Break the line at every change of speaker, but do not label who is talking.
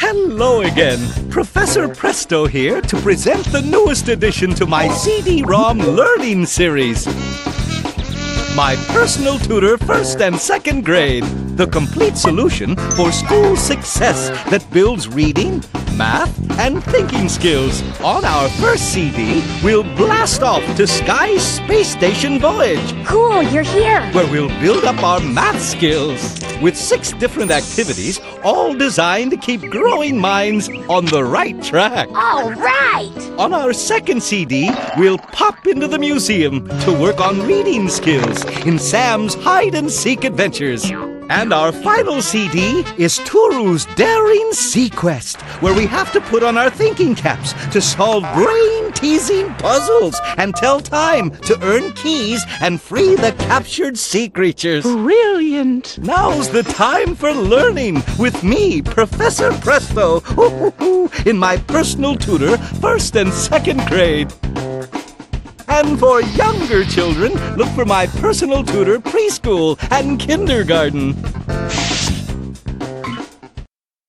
Hello again. Professor Presto here to present the newest addition to my CD-ROM learning series. My personal tutor, 1st and 2nd grade. The complete solution for school success that builds reading, math, and thinking skills. On our first CD, we'll blast off to Sky's Space Station Voyage.
Cool, you're here.
Where we'll build up our math skills. With 6 different activities, all designed to keep growing minds on the right track.
All right.
On our second CD, we'll pop into the museum to work on reading skills in Sam's hide-and-seek adventures. And our final CD is Turu's Daring Sea Quest, where we have to put on our thinking caps to solve brain-teasing puzzles and tell time to earn keys and free the captured sea creatures.
Brilliant!
Now's the time for learning with me, Professor Presto, in my personal tutor, 1st and 2nd grade. And for younger children, look for my personal tutor preschool and kindergarten.